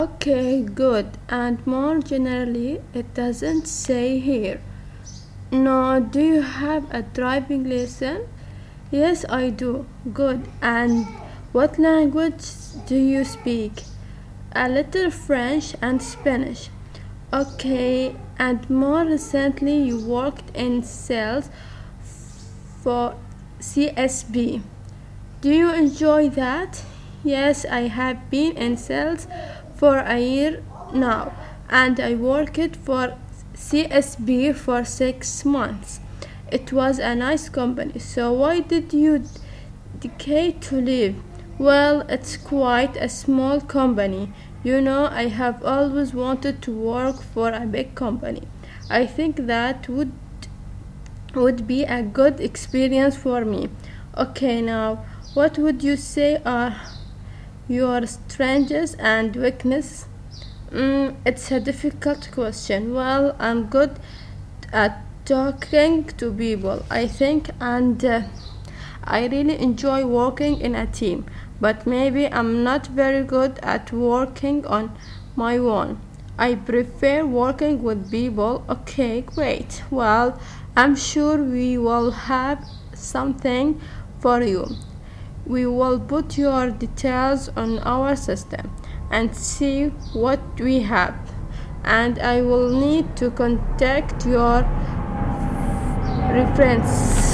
Okay, good. And more generally, it doesn't say here. No, do you have a driving lesson? Yes, I do. Good. And what language do you speak? A little French and Spanish. Okay, and more recently, you worked in sales for CSB. Do you enjoy that? Yes, I have been in sales for a year now, and I worked for CSB for 6 months. It was a nice company. So why did you decide to leave? Well, it's quite a small company. You know, I have always wanted to work for a big company. I think that would be a good experience for me. Okay, now, what would you say are your strengths and weaknesses? It's a difficult question. Well, I'm good at talking to people, I think, and I really enjoy working in a team, but maybe I'm not very good at working on my own. I prefer working with people. Okay, great. Well, I'm sure we will have something for you. We will put your details on our system and see what we have. And I will need to contact your reference.